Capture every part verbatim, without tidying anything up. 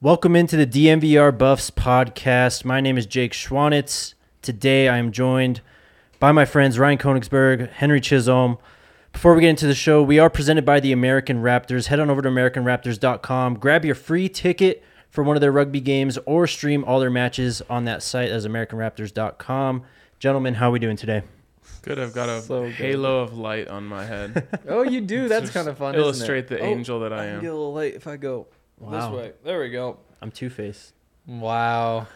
Welcome into the D M V R Buffs podcast. My name is Jake Schwanitz. Today I am joined by my friends Ryan Koenigsberg, Henry Chisholm. Before we get into the show, we are presented by the American Raptors. Head on over to American Raptors dot com. Grab your free ticket for one of their rugby games or stream all their matches on that site as American Raptors dot com. Gentlemen, how are we doing today? Good. I've got a So halo of light on my head. Oh, you do? That's kind of fun. Illustrate isn't it? the Oh, angel that I I can am. get a little light if I go Wow. this way. There we go. I'm Two-Face. Wow.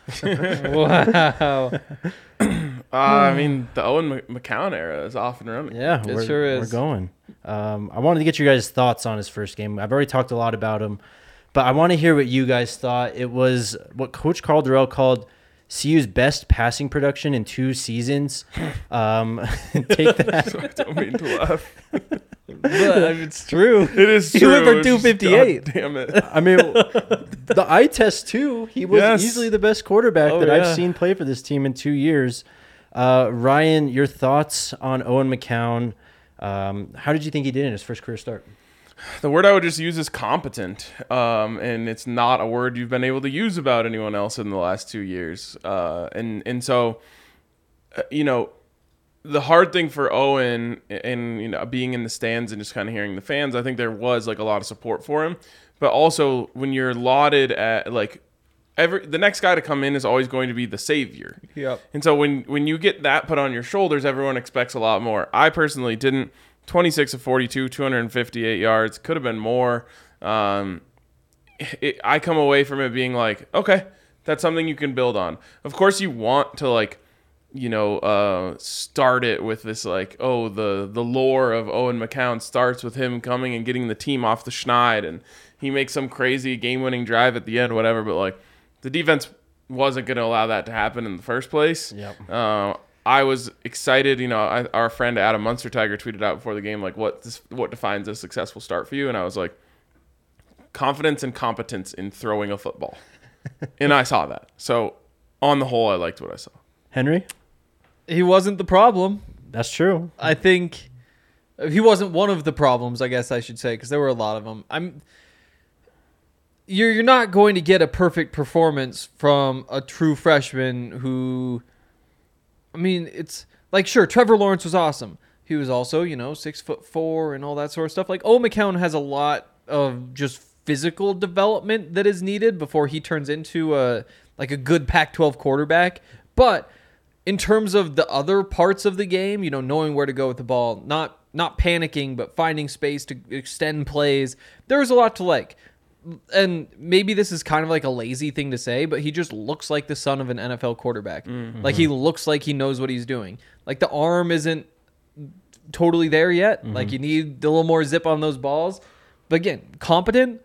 Wow. Uh, I mean, the Owen Mc- McCown era is off and running. Yeah, It we're, sure is. we're going. Um, I wanted to get your guys' thoughts on his first game. I've already talked a lot about him, but I want to hear what you guys thought. It was what Coach Calderell called C U's best passing production in two seasons. Um, take that. I don't mean to laugh. But it's true. It is He true. went for It's just- two fifty-eight. God damn it. I mean, the eye test too. He was Yes. easily the best quarterback Oh, that yeah. I've seen play for this team in two years. Uh, Ryan, your thoughts on Owen McCown? Um, how did you think he did in his first career start? The word I would just use is competent. Um, and it's not a word you've been able to use about anyone else in the last two years. Uh, and, and so, uh, you know, the hard thing for Owen and, you know, being in the stands and just kind of hearing the fans, I think there was like a lot of support for him. But also when you're lauded at like every, the next guy to come in is always going to be the savior. Yep. And so when, when you get that put on your shoulders, everyone expects a lot more. I personally didn't. twenty-six of forty-two, two hundred fifty-eight yards, could have been more. Um, it, I come away from it being like, okay, that's something you can build on. Of course, you want to like, you know, uh, start it with this like, oh, the the lore of Owen McCown starts with him coming and getting the team off the schneid, and he makes some crazy game-winning drive at the end, whatever. But like, the defense wasn't going to allow that to happen in the first place. Yep. Uh, I was excited. You know, I, our friend Adam Munster Tiger tweeted out before the game like, what this, what defines a successful start for you? And I was like, confidence and competence in throwing a football. And I saw that. So on the whole, I liked what I saw. Henry, He wasn't the problem. that's true. I think he wasn't one of the problems, I guess I should say, because there were a lot of them. I'm you're you're not going to get a perfect performance from a true freshman who, I mean, it's like, sure, Trevor Lawrence was awesome. He was also, you know, six foot four and all that sort of stuff. Like, Owen McCown has a lot of just physical development that is needed before he turns into a like a good Pac twelve quarterback. But in terms of the other parts of the game, you know, knowing where to go with the ball, not not panicking, but finding space to extend plays, there's a lot to like. And maybe this is kind of like a lazy thing to say, but he just looks like the son of an N F L quarterback. Mm-hmm. Like, he looks like he knows what he's doing. Like, the arm isn't totally there yet. Mm-hmm. Like, you need a little more zip on those balls. But again, competent.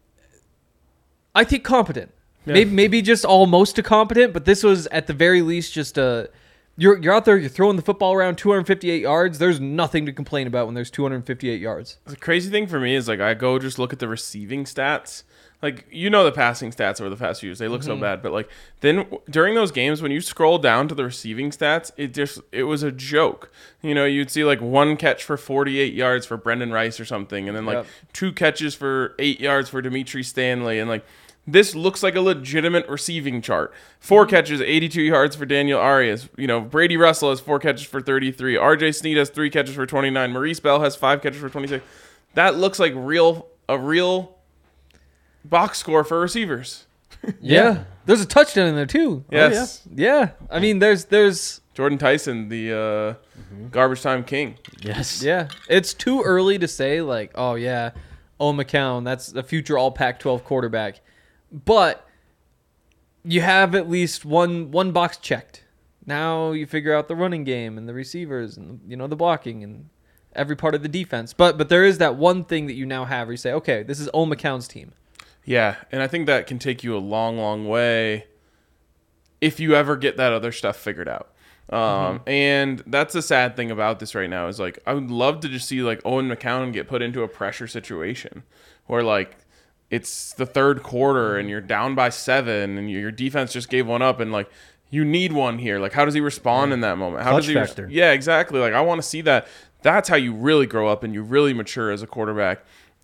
I think competent. Yeah. Maybe maybe just almost a competent, but this was at the very least just a. You're you're out there, you're throwing the football around two hundred fifty-eight yards. There's nothing to complain about when there's two hundred fifty-eight yards. The crazy thing for me is like I go just look at the receiving stats. Like, you know, the passing stats over the past few years, they look mm-hmm. so bad. But like then during those games, when you scroll down to the receiving stats, it just it was a joke. You know, you'd see like one catch for forty-eight yards for Brendan Rice or something, and then like yep. two catches for eight yards for Dimitri Stanley, and like. This looks like a legitimate receiving chart. Four catches, eighty-two yards for Daniel Arias. You know, Brady Russell has four catches for thirty-three. R J Sneed has three catches for twenty-nine. Maurice Bell has five catches for twenty-six. That looks like real a real box score for receivers. yeah. yeah. There's a touchdown in there too. Yes. Oh, yeah. yeah. I mean, there's there's Jordan Tyson, the uh, mm-hmm. garbage time king. Yes. Yeah. It's too early to say like, oh yeah, Owen McCown, that's a future all Pac twelve quarterback. But you have at least one one box checked. Now you figure out the running game and the receivers and, you know, the blocking and every part of the defense. But but there is that one thing that you now have where you say, okay, this is Owen McCown's team. Yeah, and I think that can take you a long, long way if you ever get that other stuff figured out. Um, mm-hmm. And that's the sad thing about this right now is, like, I would love to just see, like, Owen McCown get put into a pressure situation where, like, it's the third quarter and you're down by seven and your defense just gave one up and, like, you need one here. Like, how does he respond in that moment? How Clutch does he? factor. Res- yeah, exactly. Like, I want to see that. That's how you really grow up and you really mature as a quarterback.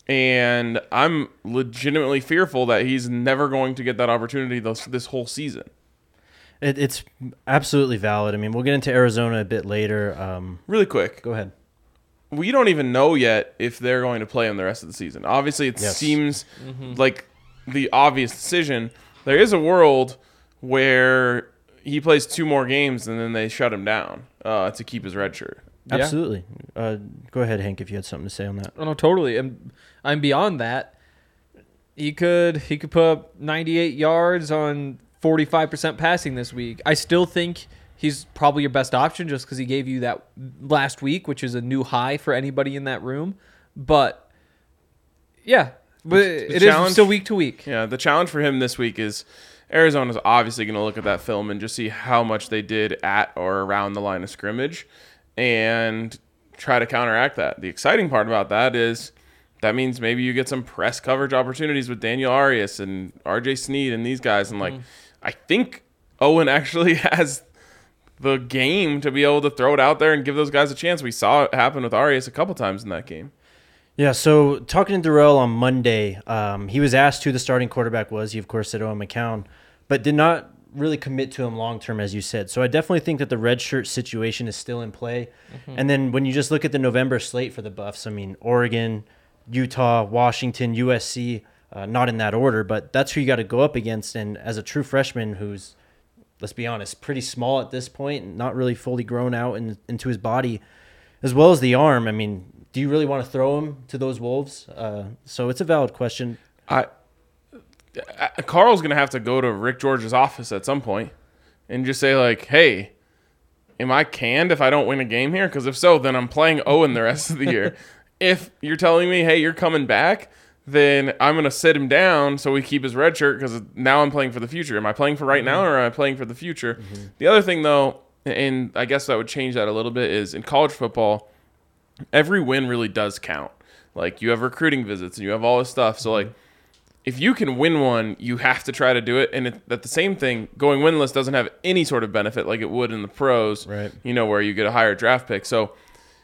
And I'm legitimately fearful that he's never going to get that opportunity this, this whole season. It, it's absolutely valid. I mean, we'll get into Arizona a bit later. Um, Really quick. go ahead. We don't even know yet if they're going to play him the rest of the season. Obviously, it Yes. seems like the obvious decision. There is a world where he plays two more games and then they shut him down uh, to keep his red shirt. Yeah. Absolutely. Uh, go ahead, Hank, if you had something to say on that. Oh, no, totally. I'm, I'm beyond that. He could he could put up ninety-eight yards on forty-five percent passing this week. I still think he's probably your best option just because he gave you that last week, which is a new high for anybody in that room. But, yeah, but The it challenge- is still week to week. Yeah, the challenge for him this week is Arizona's obviously going to look at that film and just see how much they did at or around the line of scrimmage and try to counteract that. The exciting part about that is that means maybe you get some press coverage opportunities with Daniel Arias and R J Sneed and these guys. And, like, I think Owen actually has the game to be able to throw it out there and give those guys a chance. We saw it happen with Arias a couple times in that game. Yeah, so talking to Darrell on Monday, um, he was asked who the starting quarterback was. He, of course, said Owen McCown, but did not really commit to him long-term, as you said. So I definitely think that the red shirt situation is still in play. Mm-hmm. And then when you just look at the November slate for the Buffs, I mean, Oregon, Utah, Washington, U S C, uh, not in that order, but that's who you got to go up against. And as a true freshman who's, let's be honest, pretty small at this point, not really fully grown out in, into his body, as well as the arm, I mean, do you really want to throw him to those Wolves? Uh, so it's a valid question. I, I Carl's going to have to go to Rick George's office at some point and just say, like, hey, am I canned if I don't win a game here? Because if so, then I'm playing Owen the rest of the year. If you're telling me, hey, you're coming back, then I'm going to sit him down so we keep his red shirt because now I'm playing for the future. Am I playing for right now or am I playing for the future? Mm-hmm. The other thing, though, and I guess that would change that a little bit, is in college football, every win really does count. Like, you have recruiting visits and you have all this stuff. So, like, if you can win one, you have to try to do it. And it, that the same thing, going winless doesn't have any sort of benefit like it would in the pros, right? You know, where you get a higher draft pick. So,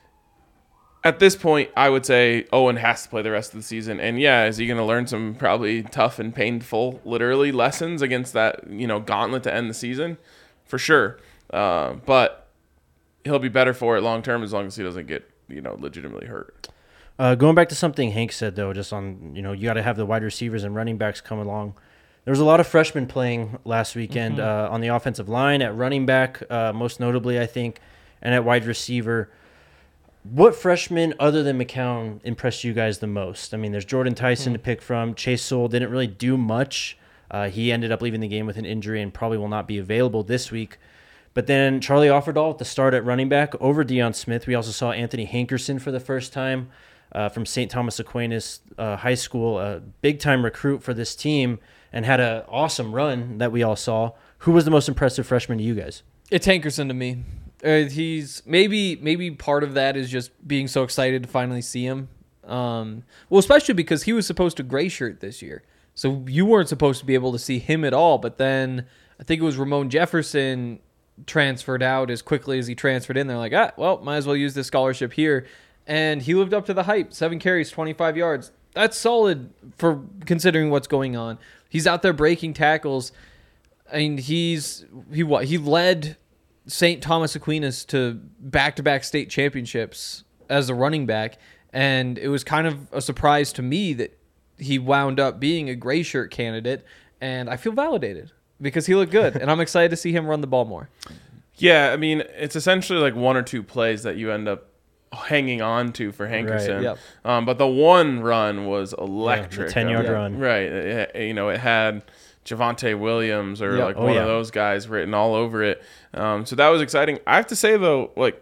at this point, I would say Owen has to play the rest of the season. And, yeah, is he going to learn some probably tough and painful, literally, lessons against that, you know, gauntlet to end the season? For sure. Uh, but he'll be better for it long term as long as he doesn't get, you know, legitimately hurt. Uh, going back to something Hank said, though, just on, you know, you got to have the wide receivers and running backs come along. There was a lot of freshmen playing last weekend mm-hmm. uh, on the offensive line, at running back, uh, most notably, I think, and at wide receiver. What freshman other than McCown impressed you guys the most? I mean, there's Jordan Tyson mm-hmm. to pick from. Chase Sewell didn't really do much. Uh, he ended up leaving the game with an injury and probably will not be available this week. But then Charlie Offerdahl at the start at running back over Deion Smith. We also saw Anthony Hankerson for the first time uh, from Saint Thomas Aquinas uh, High School, a big-time recruit for this team, and had an awesome run that we all saw. Who was the most impressive freshman to you guys? It's Hankerson to me. Uh, he's maybe maybe part of that is just being so excited to finally see him. Um, well, especially because he was supposed to gray shirt this year, so you weren't supposed to be able to see him at all. But then I think it was Ramon Jefferson transferred out as quickly as he transferred in. They're like, ah, well, might as well use this scholarship here, and he lived up to the hype. Seven carries, twenty-five yards. That's solid for considering what's going on. He's out there breaking tackles. I mean, he's he what he led Saint Thomas Aquinas to back-to-back state championships as a running back, and it was kind of a surprise to me that he wound up being a gray shirt candidate, and I feel validated because he looked good, and I'm excited to see him run the ball more. Yeah, I mean, it's essentially like one or two plays that you end up hanging on to for Hankerson. Right, yep. um, but the one run was electric. Yeah, the ten-yard yeah. run. Right. It, you know, it had Javonte Williams or yep. like oh, one yeah. of those guys written all over it. Um, so that was exciting. I have to say, though, like,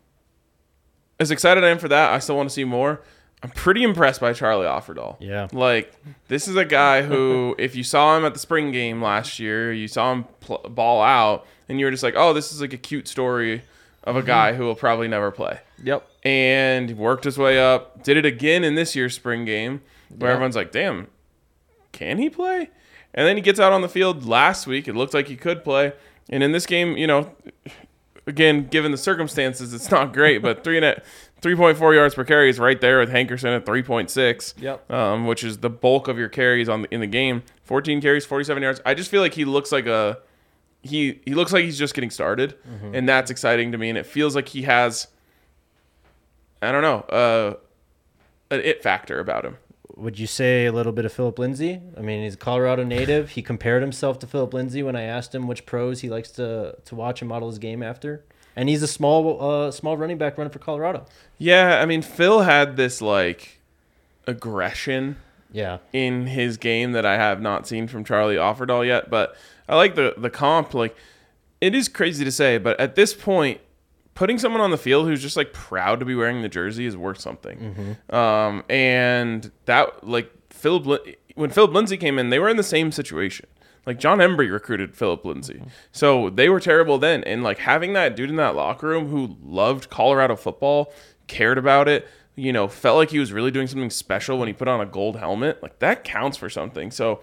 as excited I am for that, I still want to see more. I'm pretty impressed by Charlie Offerdahl. Yeah. Like, this is a guy who, if you saw him at the spring game last year, you saw him pl- ball out, and you were just like, oh, this is like a cute story of a mm-hmm. guy who will probably never play. Yep. And worked his way up. Did it again in this year's spring game, where yep. everyone's like, damn, can he play? And then he gets out on the field last week. It looked like he could play. And in this game, you know, again, given the circumstances, it's not great, but three and a, three point four yards per carry is right there with Hankerson at three point six. Yep. Um, which is the bulk of your carries on the, in the game. fourteen carries, forty-seven yards. I just feel like he looks like a he he looks like he's just getting started, mm-hmm. and that's exciting to me. And it feels like he has, I don't know, uh, an it factor about him. Would you say a little bit of Philip Lindsay? I mean, he's a Colorado native. He compared himself to Philip Lindsay when I asked him which pros he likes to, to watch and model his game after. And he's a small uh, small running back running for Colorado. Yeah, I mean, Phil had this, like, aggression yeah. in his game that I have not seen from Charlie Offerdahl yet. But I like the, the comp. Like, it is crazy to say, but at this point, putting someone on the field who's just like proud to be wearing the jersey is worth something. Mm-hmm. Um, and that like Philip, when Philip Lindsay came in, they were in the same situation. Like John Embry recruited Philip Lindsay. Mm-hmm. So they were terrible then. And like having that dude in that locker room who loved Colorado football, cared about it, you know, felt like he was really doing something special when he put on a gold helmet, like that counts for something. So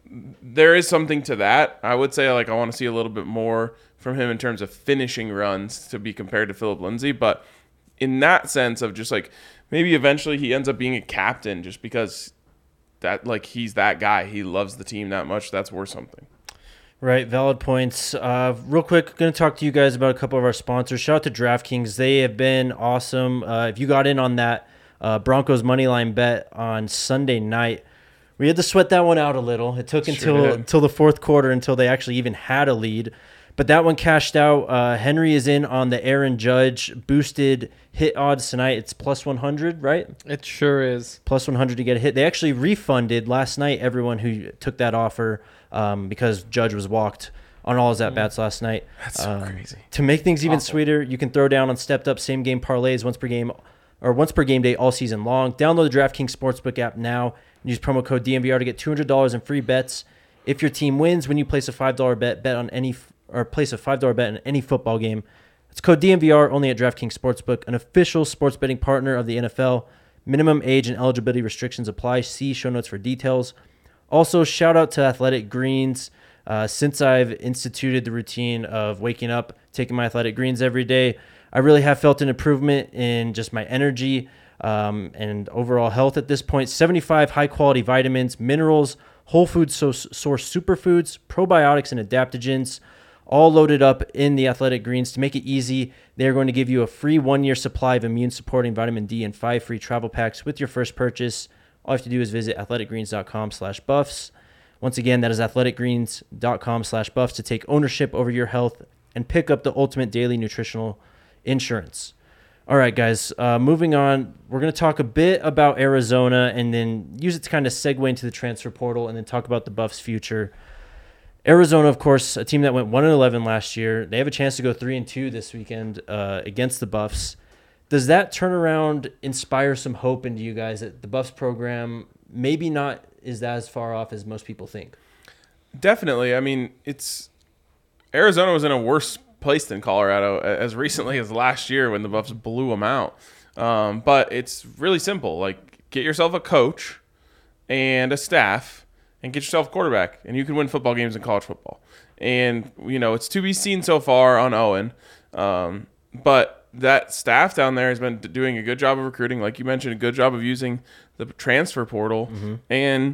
there is something to that. I would say like I want to see a little bit more from him in terms of finishing runs to be compared to Philip Lindsay. But in that sense of just like maybe eventually he ends up being a captain just because that like he's that guy. He loves the team that much. That's worth something. Right, valid points. Uh, real quick, going to talk to you guys about a couple of our sponsors. Shout out to DraftKings. They have been awesome. Uh, if you got in on that uh, Broncos moneyline bet on Sunday night, we had to sweat that one out a little. It took Sure until did. until the fourth quarter until they actually even had a lead. But that one cashed out. Uh, Henry is in on the Aaron Judge boosted hit odds tonight. It's plus one hundred, right? It sure is. Plus one hundred to get a hit. They actually refunded last night everyone who took that offer um, because Judge was walked on all his at-bats mm. last night. That's so um, crazy. To make things even Awful. sweeter, you can throw down on stepped-up same-game parlays once per game or once per game day all season long. Download the DraftKings Sportsbook app now and use promo code D M V R to get two hundred dollars in free bets. If your team wins when you place a five dollar bet, bet on any or place a five dollar bet in any football game. It's code D M V R only at DraftKings Sportsbook, an official sports betting partner of the N F L. Minimum age and eligibility restrictions apply. See show notes for details. Also, shout out to Athletic Greens. Uh, since I've instituted the routine of waking up, taking my Athletic Greens every day, I really have felt an improvement in just my energy um, and overall health at this point. seventy-five high-quality vitamins, minerals, whole food source superfoods, probiotics, and adaptogens, all loaded up in the Athletic Greens. To make it easy, they're going to give you a free one-year supply of immune-supporting vitamin D and five free travel packs with your first purchase. All you have to do is visit athleticgreens.com slash buffs. Once again, that is athleticgreens.com slash buffs to take ownership over your health and pick up the ultimate daily nutritional insurance. All right, guys, uh, moving on. We're going to talk a bit about Arizona and then use it to kind of segue into the transfer portal and then talk about the Buffs' future. Arizona, of course, a team that went one and eleven last year. They have a chance to go three and two this weekend uh, against the Buffs. Does that turnaround inspire some hope into you guys that the Buffs program maybe not is as far off as most people think? Definitely. I mean, it's Arizona was in a worse place than Colorado as recently as last year when the Buffs blew them out. Um, but it's really simple. Like, get yourself a coach and a staff and get yourself a quarterback, and you can win football games in college football. And, you know, it's to be seen so far on Owen. Um, but that staff down there has been doing a good job of recruiting. Like you mentioned, a good job of using the transfer portal. Mm-hmm. And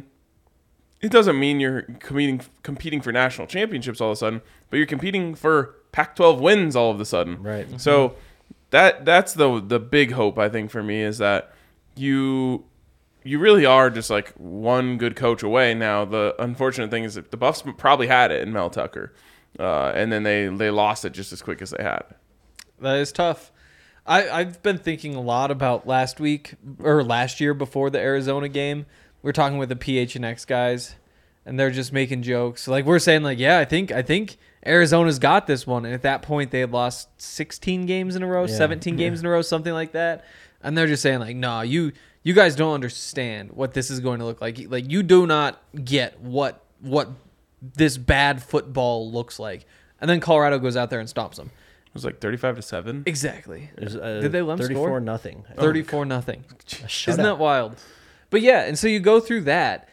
it doesn't mean you're competing competing for national championships all of a sudden, but you're competing for Pac twelve wins all of a sudden. Right. Mm-hmm. So that that's the the big hope, I think, for me, is that you you really are just like one good coach away. Now, the unfortunate thing is that the Buffs probably had it in Mel Tucker, uh, and then they, they lost it just as quick as they had. That is tough. I, I've been thinking a lot about last week or last year before the Arizona game. We were talking with the P H N X guys, and they're just making jokes. Like, we're saying, like, yeah, I think I think Arizona's got this one. And at that point, they had lost sixteen games in a row, yeah. seventeen yeah. games in a row, something like that. And they're just saying, like, no, nah, you you guys don't understand what this is going to look like. Like, you do not get what what this bad football looks like. And then Colorado goes out there and stops them. It was like thirty-five to seven. Exactly. Uh, Did they let them thirty-four score? nothing. thirty-four nothing. Shut Isn't up. that wild? But yeah, and so you go through that,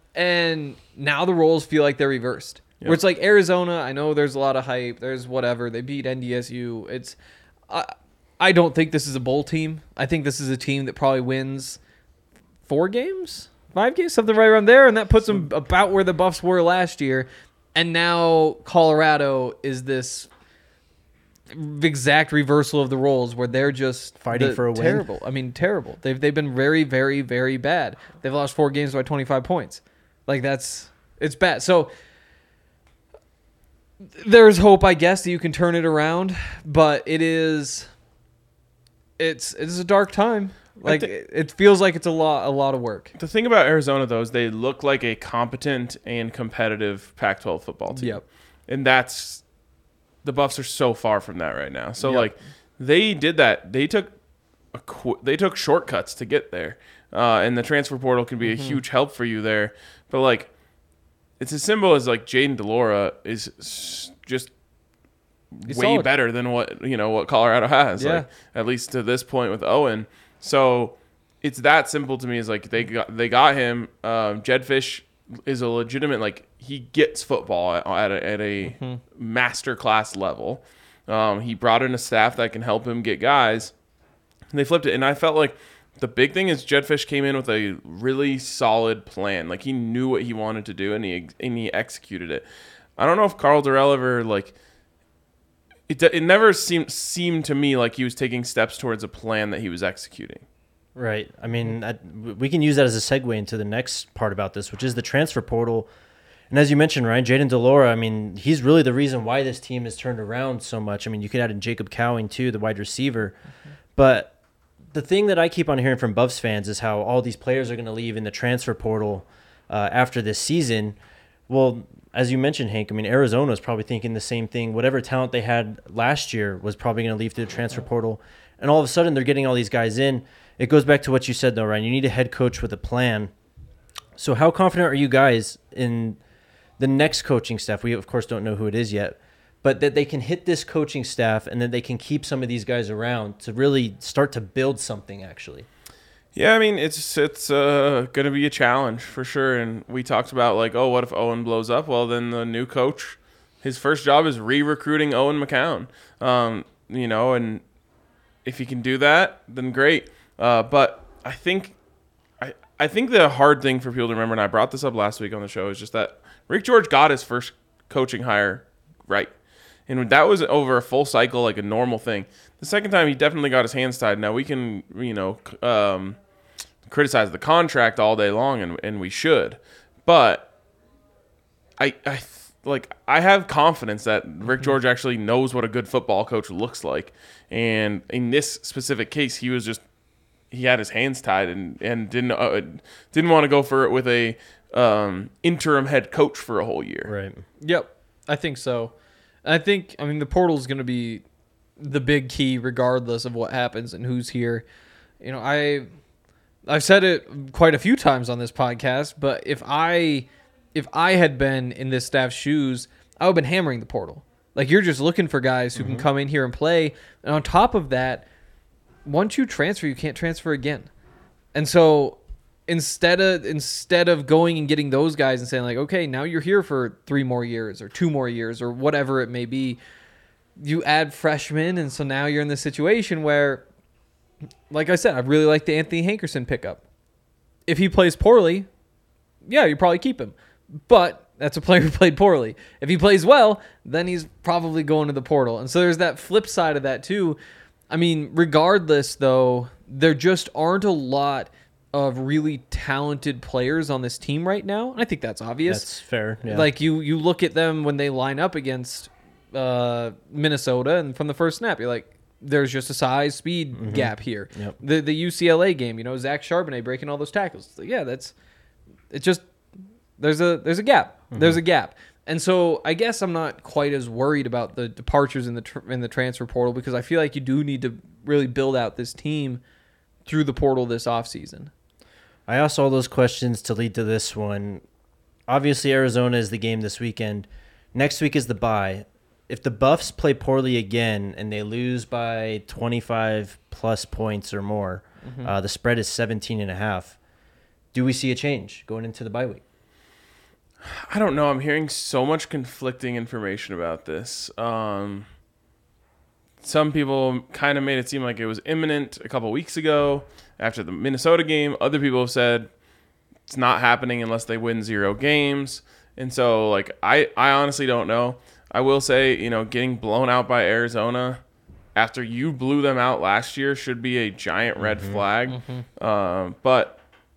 and now the roles feel like they're reversed. Yep. Where it's like Arizona, I know there's a lot of hype, there's whatever, they beat N D S U. It's, I, I don't think this is a bowl team. I think this is a team that probably wins four games, five games, something right around there, and that puts them about where the Buffs were last year. And now Colorado is this exact reversal of the roles where they're just Fighting the- for a win. terrible. I mean, terrible. They've they've been very, very, very bad. They've lost four games by twenty-five points. Like that's it's bad. So there's hope, I guess, that you can turn it around, but it is it's it is a dark time. Like thi- it it feels like it's a lot a lot of work. The thing about Arizona, though, is they look like a competent and competitive Pac twelve football team. Yep. And that's the Buffs are so far from that right now. So Yep. like they did that. They took a qu- they took shortcuts to get there, uh, and the transfer portal can be Mm-hmm. a huge help for you there. But like, it's as simple as like Jaden DeLora is s- just He's way solid. better than what you know what Colorado has. Yeah. Like at least to this point with Owen. So it's that simple to me. Is like they got they got him. Um, Jedfish is a legitimate like he gets football at, at a, at a Mm-hmm. master class level. Um, he brought in a staff that can help him get guys. And they flipped it, and I felt like the big thing is Jedfish came in with a really solid plan. Like he knew what he wanted to do, and he and he executed it. I don't know if Carl Durrell ever like. It, it never seemed seemed to me like he was taking steps towards a plan that he was executing. Right. I mean, I, we can use that as a segue into the next part about this, which is the transfer portal. And as you mentioned, Ryan, Jaden DeLora, I mean, he's really the reason why this team has turned around so much. I mean, you could add in Jacob Cowing, too, the wide receiver. Mm-hmm. But the thing that I keep on hearing from Buffs fans is how all these players are going to leave in the transfer portal uh, after this season. Well, as you mentioned, Hank, I mean, Arizona is probably thinking the same thing. Whatever talent they had last year was probably going to leave through the transfer portal. And all of a sudden, they're getting all these guys in. It goes back to what you said, though, Ryan. You need a head coach with a plan. So how confident are you guys in the next coaching staff? We, of course, don't know who it is yet. But that they can hit this coaching staff and that they can keep some of these guys around to really start to build something, actually. Yeah, I mean, it's it's uh, going to be a challenge for sure. And we talked about, like, oh, what if Owen blows up? Well, then the new coach, his first job is re-recruiting Owen McCown. Um, you know, and if he can do that, then great. Uh, but I think I, I think the hard thing for people to remember, and I brought this up last week on the show, is just that Rick George got his first coaching hire right. And that was over a full cycle, like a normal thing. The second time, he definitely got his hands tied. Now, we can, you know, um, criticize the contract all day long, and, and we should. But I, I like I have confidence that Rick George actually knows what a good football coach looks like. And in this specific case, he was just he had his hands tied and and didn't uh, didn't want to go for it with a um, interim head coach for a whole year. Right. Yep, I think so. I think, I mean, the portal is going to be the big key regardless of what happens and who's here. You know, I, I've said it quite a few times on this podcast, but if I, if I had been in this staff's shoes, I would have been hammering the portal. Like, you're just looking for guys who mm-hmm. can come in here and play. And on top of that, once you transfer, you can't transfer again. And so instead of instead of going and getting those guys and saying, like, okay, now you're here for three more years or two more years or whatever it may be, you add freshmen. And so now you're in this situation where, like I said, I really like the Anthony Hankerson pickup. If he plays poorly, yeah, you probably keep him. But that's a player who played poorly. If he plays well, then he's probably going to the portal. And so there's that flip side of that too. I mean, regardless, though, there just aren't a lot of really talented players on this team right now. And I think that's obvious. That's fair. Yeah. Like, you, you look at them when they line up against uh, Minnesota, and from the first snap, you're like, there's just a size speed mm-hmm. gap here. Yep. The the U C L A game, you know, Zach Charbonnet breaking all those tackles. It's like, yeah, that's it's just there's a there's a gap. Mm-hmm. There's a gap. And so I guess I'm not quite as worried about the departures in the tr- in the transfer portal, because I feel like you do need to really build out this team through the portal this offseason. I asked all those questions to lead to this one. Obviously, Arizona is the game this weekend. Next week is the bye. If the Buffs play poorly again and they lose by twenty-five plus points or more, mm-hmm. uh, the spread is seventeen and a half. Do we see a change going into the bye week? I don't know. I'm hearing so much conflicting information about this. Um, some people kind of made it seem like it was imminent a couple weeks ago after the Minnesota game. Other people have said it's not happening unless they win zero games. And so, like, I, I honestly don't know. I will say, you know, getting blown out by Arizona after you blew them out last year should be a giant red mm-hmm. flag. Mm-hmm. Um, but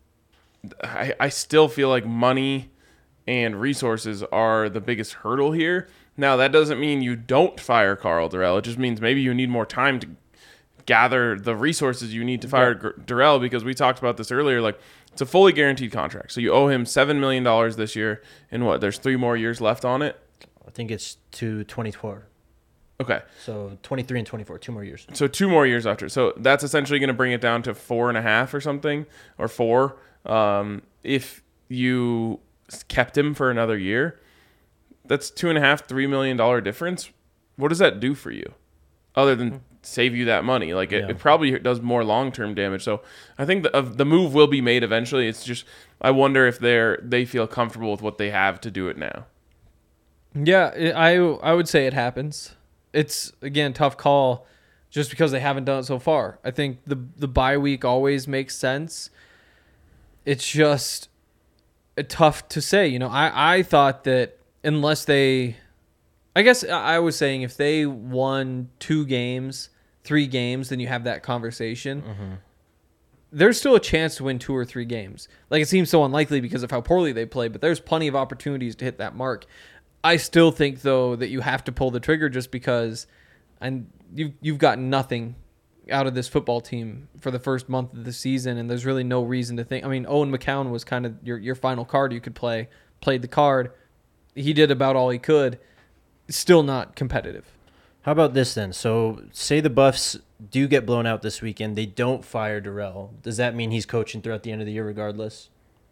I, I still feel like money and resources are the biggest hurdle here. Now, that doesn't mean you don't fire Karl Dorrell. It just means maybe you need more time to gather the resources you need to fire yeah. Dorrell, because we talked about this earlier. Like, it's a fully guaranteed contract. So you owe him seven million dollars this year. And what, there's three more years left on it? I think it's to twenty-four. Okay. So twenty-three and twenty-four, two more years. So two more years after. So that's essentially going to bring it down to four and a half or something, or four. Um, if you kept him for another year, that's two and a half, three million dollar difference. What does that do for you, other than save you that money? Like it, yeah. it probably does more long term damage. So I think the uh, the move will be made eventually. It's just I wonder if they're they feel comfortable with what they have to do it now. Yeah, I I would say it happens. It's again tough call, just because they haven't done it so far. I think the the bye week always makes sense. It's just tough to say. You know, I, I thought that unless they, I guess I was saying if they won two games, three games, then you have that conversation. Mm-hmm. There's still a chance to win two or three games. Like, it seems so unlikely because of how poorly they play, but there's plenty of opportunities to hit that mark. I still think, though, that you have to pull the trigger just because and you've, you've got nothing out of this football team for the first month of the season, and there's really no reason to think. I mean, Owen McCown was kind of your, your final card you could play, played the card. He did about all he could. Still not competitive. How about this then? So say the Buffs do get blown out this weekend. They don't fire Dorrell. Does that mean he's coaching throughout the end of the year regardless?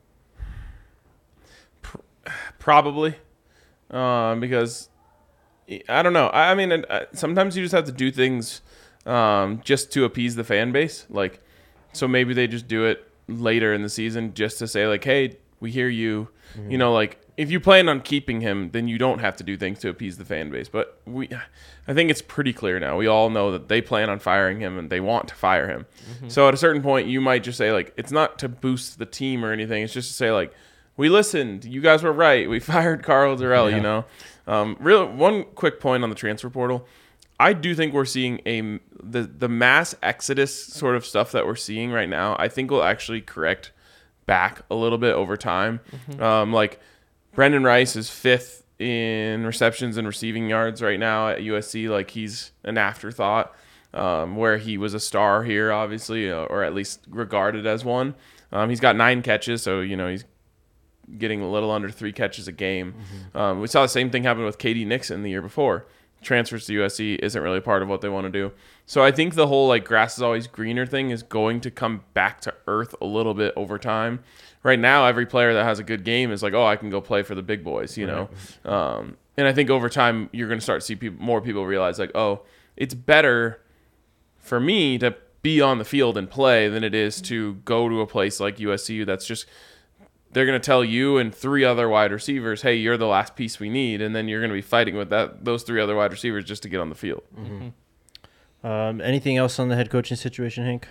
Probably. Um, because, I don't know. I, I mean, sometimes you just have to do things um, just to appease the fan base. Like, so maybe they just do it later in the season just to say, like, hey, we hear you. Mm-hmm. You know, like, if you plan on keeping him, then you don't have to do things to appease the fan base. But we, I think it's pretty clear now. We all know that they plan on firing him and they want to fire him. Mm-hmm. So at a certain point, you might just say, like, it's not to boost the team or anything. It's just to say, like, we listened. You guys were right. We fired Karl Dorrell, yeah. you know. Um, real one quick point on the transfer portal. I do think we're seeing a the the mass exodus sort of stuff that we're seeing right now. I think will actually correct back a little bit over time. Mm-hmm. Um, like Brendan Rice is fifth in receptions and receiving yards right now at U S C. Like he's an afterthought, um, where he was a star here, obviously, or at least regarded as one. Um, he's got nine catches, so you know he's getting a little under three catches a game. Mm-hmm. Um, we saw the same thing happen with K D Nixon the year before. Transfers to U S C isn't really part of what they want to do. So I think the whole like grass is always greener thing is going to come back to earth a little bit over time. Right now, every player that has a good game is like, oh, I can go play for the big boys, you right. know? Um, and I think over time, you're going to start to see people, more people realize like, oh, it's better for me to be on the field and play than it is to go to a place like U S C U that's just – they're going to tell you and three other wide receivers, hey, you're the last piece we need. And then you're going to be fighting with that those three other wide receivers just to get on the field. Mm-hmm. Um, anything else on the head coaching situation, Hank?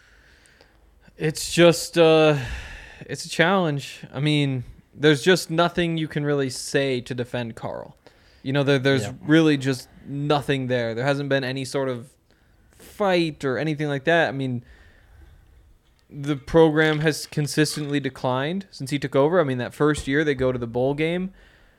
It's just uh, it's a challenge. I mean, there's just nothing you can really say to defend Karl. You know, there, there's yeah. really just nothing there. There hasn't been any sort of fight or anything like that. I mean, the program has consistently declined since he took over. I mean, that first year they go to the bowl game.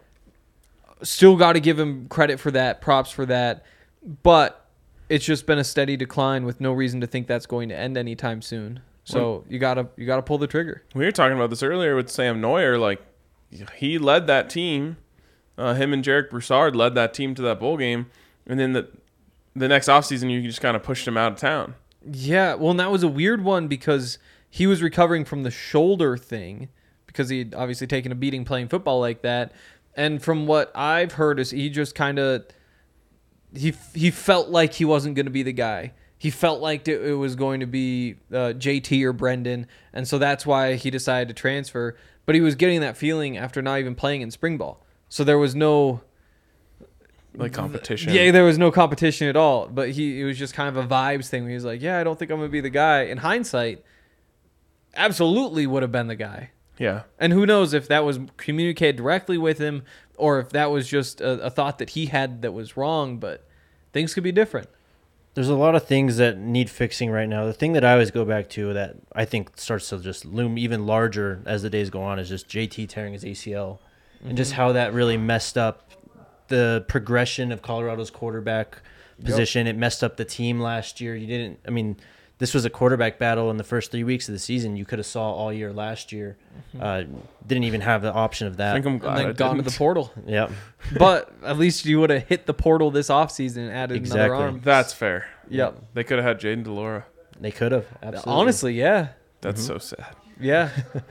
Still got to give him credit for that, props for that. But it's just been a steady decline with no reason to think that's going to end anytime soon. So well, you gotta you gotta pull the trigger. We were talking about this earlier with Sam Neuer. Like he led that team. Uh, him and Jarek Broussard led that team to that bowl game, and then the the next offseason you just kind of pushed him out of town. Yeah, well, and that was a weird one because he was recovering from the shoulder thing because he'd obviously taken a beating playing football like that. And from what I've heard is he just kind of he he felt like he wasn't going to be the guy. He felt like it, it was going to be uh, J T or Brendan, and so that's why he decided to transfer. But he was getting that feeling after not even playing in spring ball. So there was no like competition. Yeah, there was no competition at all. But he it was just kind of a vibes thing where he was like, yeah, I don't think I'm going to be the guy. In hindsight, absolutely would have been the guy. Yeah. And who knows if that was communicated directly with him or if that was just a, a thought that he had that was wrong. But things could be different. There's a lot of things that need fixing right now. The thing that I always go back to that I think starts to just loom even larger as the days go on is just J T tearing his A C L mm-hmm. and just how that really messed up the progression of Colorado's quarterback position. Yep. It messed up the team last year. You didn't, I mean, this was a quarterback battle in the first three weeks of the season. You could have saw all year last year. Mm-hmm. Uh, didn't even have the option of that. I think I'm glad and then I gone didn't. to the portal. Yep. But at least you would have hit the portal this offseason and added Exactly. another arm. That's fair. Yep. They could have had Jaden DeLora. They could have. Absolutely. Honestly, yeah. That's Mm-hmm. so sad. Yeah.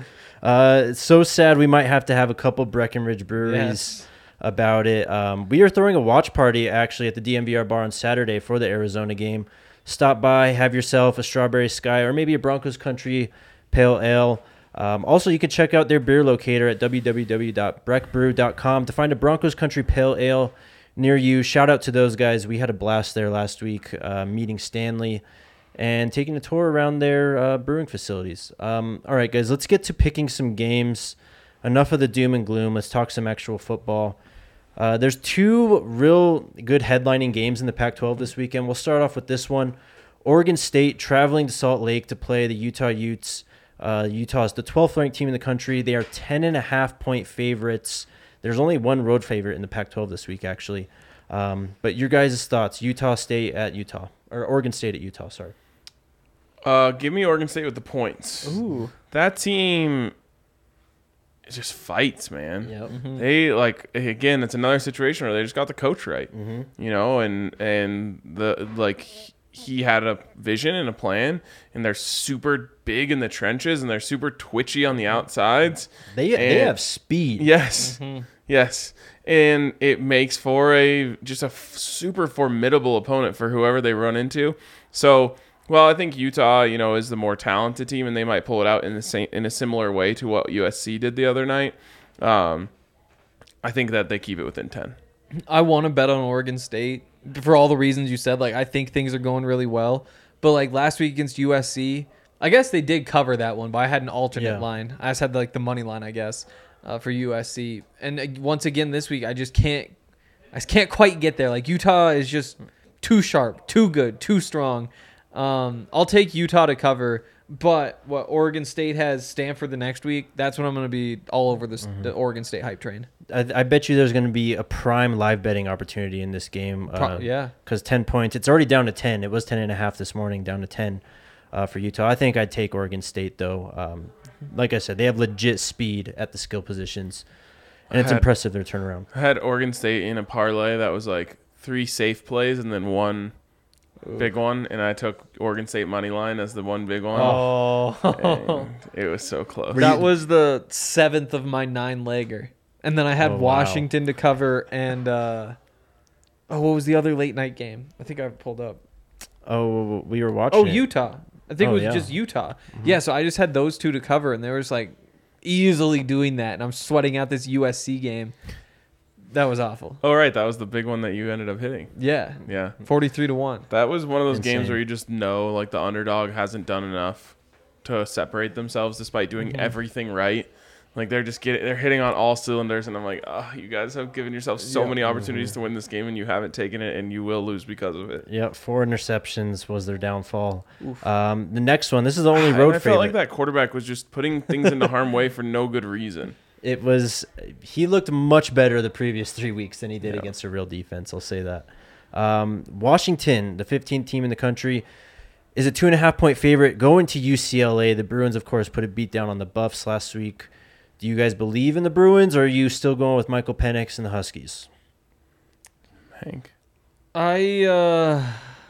Uh, it's so sad we might have to have a couple Breckenridge breweries Yes. about it. Um, we are throwing a watch party actually at the D M V R bar on Saturday for the Arizona game. Stop by, have yourself a Strawberry Sky or maybe a Broncos Country Pale Ale. Um, also, you can check out their beer locator at w w w dot breck brew dot com to find a Broncos Country Pale Ale near you. Shout out to those guys. We had a blast there last week, uh, meeting Stanley and taking a tour around their uh, brewing facilities. Um, all right, guys, let's get to picking some games. Enough of the doom and gloom. Let's talk some actual football. Uh, there's two real good headlining games in the Pac twelve this weekend. We'll start off with this one. Oregon State traveling to Salt Lake to play the Utah Utes. Uh, Utah is the twelfth ranked team in the country. They are ten and a half point favorites. There's only one road favorite in the Pac twelve this week, actually. Um, but your guys' thoughts, Utah State at Utah, or Oregon State at Utah, sorry. Uh, give me Oregon State with the points. Ooh. That team it just fights, man. Yep. Mm-hmm. They like again, it's another situation where they just got the coach right. Mm-hmm. You know, and and the like he had a vision and a plan, and they're super big in the trenches and they're super twitchy on the outsides. They they And- have speed. Yes. Mm-hmm. Yes. And it makes for a just a f- super formidable opponent for whoever they run into. So, well, I think Utah, you know, is the more talented team, and they might pull it out in the same in a similar way to what U S C did the other night. Um, I think that they keep it within ten. I want to bet on Oregon State for all the reasons you said. Like, I think things are going really well. But, like, last week against U S C, I guess they did cover that one, but I had an alternate Yeah. line. I just had, like, the money line, I guess, uh, for U S C. And uh, once again this week, I just can't I just can't quite get there. Like, Utah is just too sharp, too good, too strong. Um, I'll take Utah to cover, but what Oregon State has Stanford the next week, that's when I'm going to be all over this, Mm-hmm. the Oregon State hype train. I, I bet you there's going to be a prime live betting opportunity in this game. Pro- Uh, yeah. Because ten points, it's already down to ten. It was ten and a half this morning, down to ten uh, for Utah. I think I'd take Oregon State, though. Um, like I said, they have legit speed at the skill positions, and it's I had- impressive their turnaround. I had Oregon State in a parlay that was like three safe plays and then one big one, and I took Oregon State money line as the one big one. Oh, And it was so close. that was the seventh of my nine legger, and then I had Oh, wow. Washington to cover, and uh, oh, what was the other late night game? I think I pulled up. Oh, we were watching Oh, it. Utah. I think Oh, it was yeah. just Utah. Yeah, so I just had those two to cover, and they was like easily doing that, and I'm sweating out this U S C game. That was awful. Oh, right. That was the big one that you ended up hitting. Yeah, Yeah. forty-three to one. That was one of those games Insane. where you just know, like, the underdog hasn't done enough to separate themselves despite doing Mm-hmm. everything right. Like, they're just getting, they're hitting on all cylinders, and I'm like, oh, you guys have given yourself so Yeah. many opportunities to win this game, and you haven't taken it, and you will lose because of it. Yep, four interceptions was their downfall. Um, the next one, this is the only road I, I favorite. felt like that quarterback was just putting things into harm way for no good reason. It was he looked much better the previous three weeks than he did Yeah. against a real defense. I'll say that. Um, Washington, the fifteenth team in the country, is a two and a half point favorite going to U C L A. The Bruins, of course, put a beat down on the Buffs last week. Do you guys believe in the Bruins, or are you still going with Michael Penix and the Huskies? Hank. I uh,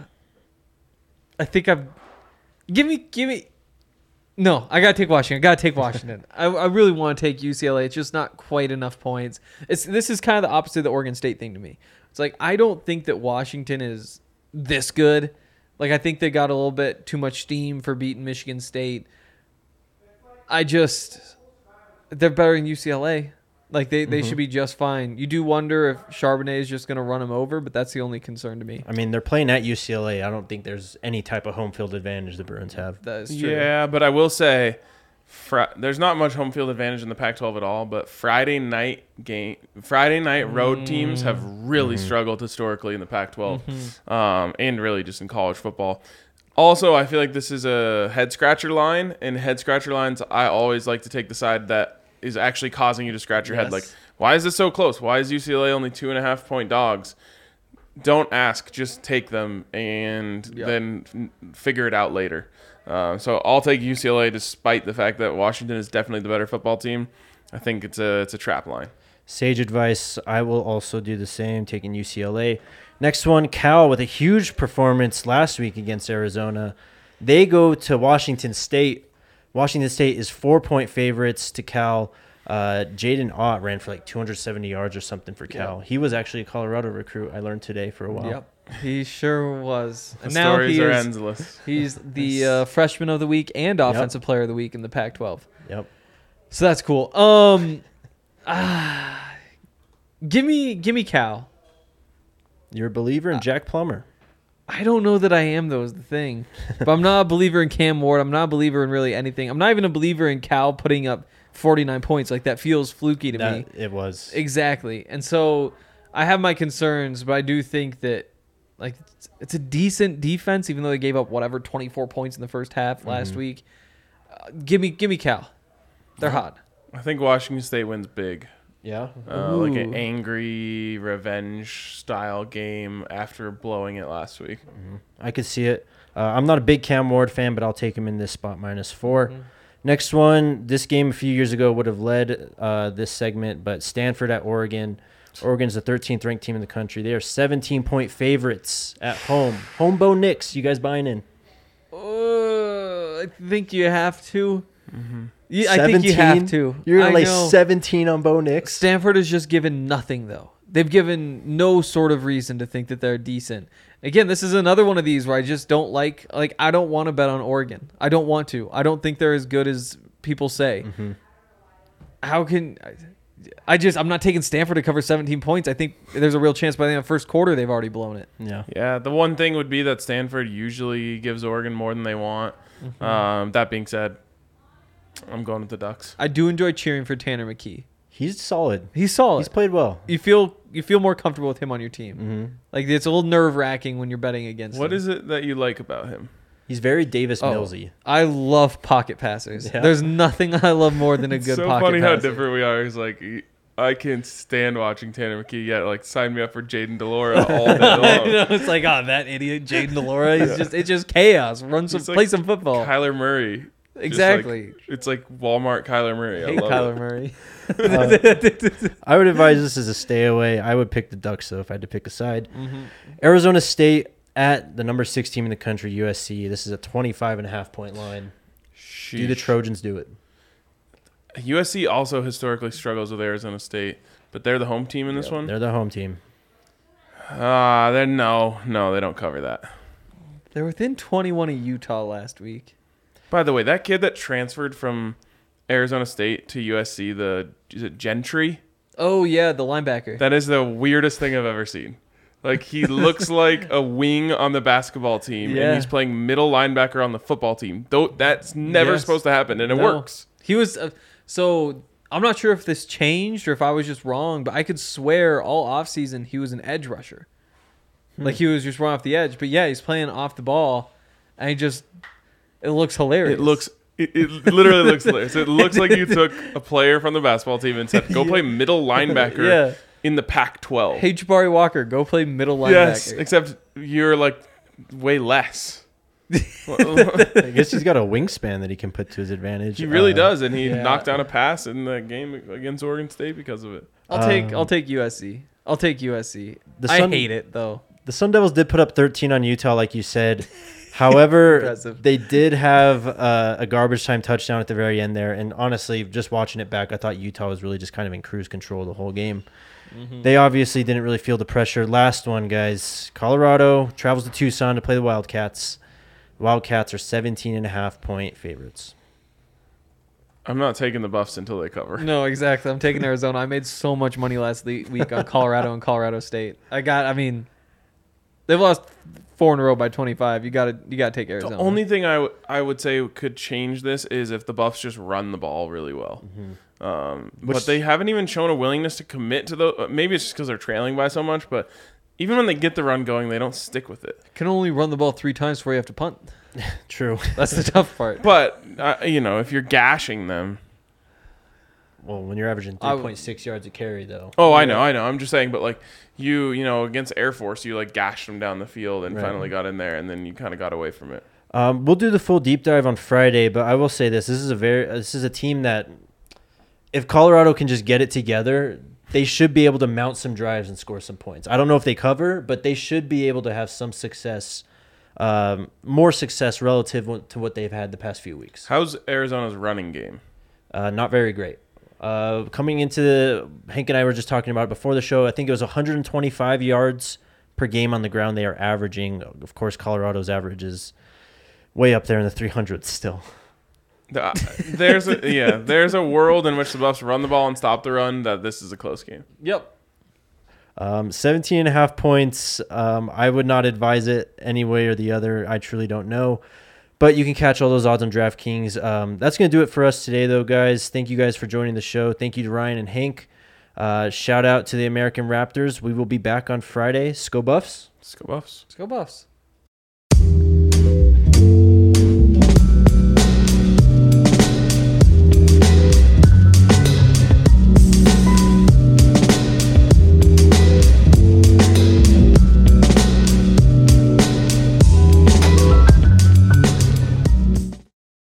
I think I've give me give me. No, I gotta take Washington. I gotta take Washington. I, I really want to take U C L A. It's just not quite enough points. It's this is kind of the opposite of the Oregon State thing to me. It's like I don't think that Washington is this good. Like I think they got a little bit too much steam for beating Michigan State. I just they're better than U C L A. Like they, they Mhm. should be just fine. You do wonder if Charbonnet is just going to run him over, but that's the only concern to me. I mean, they're playing at U C L A. I don't think there's any type of home field advantage the Bruins have. That is true. Yeah, but I will say, fr- there's not much home field advantage in the Pac twelve at all. But Friday night game, Friday night road Mm. teams have really Mhm. struggled historically in the Pac twelve, Mhm. um, and really just in college football. Also, I feel like this is a head scratcher line, and head scratcher lines, I always like to take the side that is actually causing you to scratch your head. Yes. Like, why is this so close? Why is U C L A only two and a half point dogs? Don't ask, just take them and Yep. then f- figure it out later. Uh, so I'll take U C L A despite the fact that Washington is definitely the better football team. I think it's a it's a trap line. Sage advice. I will also do the same, taking U C L A. Next one, Cal with a huge performance last week against Arizona. They go to Washington State. Washington State is four-point favorites to Cal. Uh, Jaden Ott ran for like two hundred seventy yards or something for Cal. Yep. He was actually a Colorado recruit, I learned today, for a while. Yep. He sure was. The And now stories he are is, endless. he's the uh, freshman of the week and offensive player of the week in the Pac twelve. Yep. So that's cool. Um, ah, give me, give me Cal. You're a believer in Jack Plummer. I don't know that I am, though, is the thing. But I'm not a believer in Cam Ward. I'm not a believer in really anything. I'm not even a believer in Cal putting up forty-nine points. Like, that feels fluky to That, me. it was. Exactly. And so I have my concerns, but I do think that, like, it's, it's a decent defense, even though they gave up, whatever, twenty-four points in the first half last Mhm. week. Uh, give me give me Cal. They're hot. I think Washington State wins big. Yeah. Uh, like an Ooh. angry revenge style game after blowing it last week. I could see it. Uh, I'm not a big Cam Ward fan, but I'll take him in this spot minus four. Mhm. Next one, this game a few years ago would have led uh, this segment, but Stanford at Oregon. Oregon's the thirteenth ranked team in the country. They are seventeen-point favorites at home. Home Bo Nix, you guys buying in? Uh, I think you have to. Mm-hmm. Yeah, I think you have to. You're going I to lay know. seventeen on Bo Nix? Stanford has just given nothing, though. They've given no sort of reason to think that they're decent. Again, this is another one of these where I just don't like, like, I don't want to bet on Oregon. I don't want to. I don't think they're as good as people say. Mhm. How can, I just, I'm not taking Stanford to cover seventeen points. I think there's a real chance by the end of the first quarter they've already blown it. Yeah. Yeah, the one thing would be that Stanford usually gives Oregon more than they want. Mm-hmm. Um, that being said, I'm going with the Ducks. I do enjoy cheering for Tanner McKee. He's solid. He's solid. He's played well. you feel you feel more comfortable with him on your team. hmm Like, it's a little nerve wracking when you're betting against What him. is it that you like about him? He's very Davis Oh. Millsy. I love pocket passers. Yeah. There's nothing I love more than a It's good so pocket funny passer. how different we are. It's like I can't stand watching Tanner McKee yet. Like sign me up for Jaden Delora all day I long. know, it's like, oh, that idiot Jaden Delora. He's just it's just chaos. Run some He's like play some football. Kyler Murray. Just Exactly. like- it's like Walmart Kyler Murray. I Hate love Kyler it. Murray. Uh, I would advise this as a stay away. I would pick the Ducks, though, if I had to pick a side. Mhm. Arizona State at the number six team in the country, U S C. This is a twenty-five and a half point line. Do the Sheesh. Trojans do it? U S C also historically struggles with Arizona State, but they're the home team in this one. They're the home team. Ah, uh, then no, no, they don't cover that. They're within twenty-one of Utah last week. By the way, that kid that transferred from Arizona State to U S C, the is it Gentry? Oh yeah, the linebacker. That is the weirdest thing I've ever seen. Like he looks like a wing on the basketball team, Yeah. and he's playing middle linebacker on the football team. Though that's never Yes. supposed to happen, and it No. works. He was uh, so I'm not sure if this changed or if I was just wrong, but I could swear all offseason he was an edge rusher. Hmm. Like he was just run off the edge. But yeah, he's playing off the ball and he just it looks hilarious. It looks. It, it literally looks hilarious. It looks like you took a player from the basketball team and said, "Go play middle linebacker Yeah. in the Pac twelve." Hey Jabari Walker, go play middle linebacker. yes, except you're like way less. I guess he's got a wingspan that he can put to his advantage. He really Uh, does, and he yeah. knocked down a pass in the game against Oregon State because of it. I'll take Um, I'll take U S C. I'll take U S C. The I Sun- hate it though. The Sun Devils did put up thirteen on Utah, like you said. However, Impressive. they did have uh, a garbage time touchdown at the very end there. And honestly, just watching it back, I thought Utah was really just kind of in cruise control the whole game. Mm-hmm. They obviously didn't really feel the pressure. Last one, guys. Colorado travels to Tucson to play the Wildcats. Wildcats are seventeen and a half point favorites. I'm not taking the Buffs until they cover. No, exactly. I'm taking Arizona. I made so much money last le- week on Colorado and Colorado State. I got. I mean, they've lost four in a row by twenty-five. You got to. You got to take Arizona. The only thing I, w- I would say could change this is if the Buffs just run the ball really well. Mm-hmm. Um, Which- but they haven't even shown a willingness to commit to the. Maybe it's just because they're trailing by so much. But even when they get the run going, they don't stick with it. Can only run the ball three times before you have to punt. True. That's the tough part. But uh, you know, if you're gashing them. Well, when you're averaging I three w- point six yards a carry, though. Oh, I Yeah. know, I know. I'm just saying, but like you, you know, against Air Force, you like gashed them down the field and Right. finally got in there, and then you kind of got away from it. Um, we'll do the full deep dive on Friday, but I will say this: this is a very this is a team that, if Colorado can just get it together, they should be able to mount some drives and score some points. I don't know if they cover, but they should be able to have some success, um, more success relative to what they've had the past few weeks. How's Arizona's running game? Uh, not very great. Uh, coming into the, Hank and I were just talking about it before the show. I think it was one hundred twenty-five yards per game on the ground they are averaging. Of course, Colorado's average is way up there in the three hundreds still. Uh, there's a yeah, there's a world in which the Buffs run the ball and stop the run that this is a close game. Yep. Um, seventeen and a half points. Um, I would not advise it any way or the other. I truly don't know. But you can catch all those odds on DraftKings. Um, that's going to do it for us today, though, guys. Thank you guys for joining the show. Thank you to Ryan and Hank. Uh, shout out to the American Raptors. We will be back on Friday. Sco Buffs. Let's go Buffs. Let's go Buffs.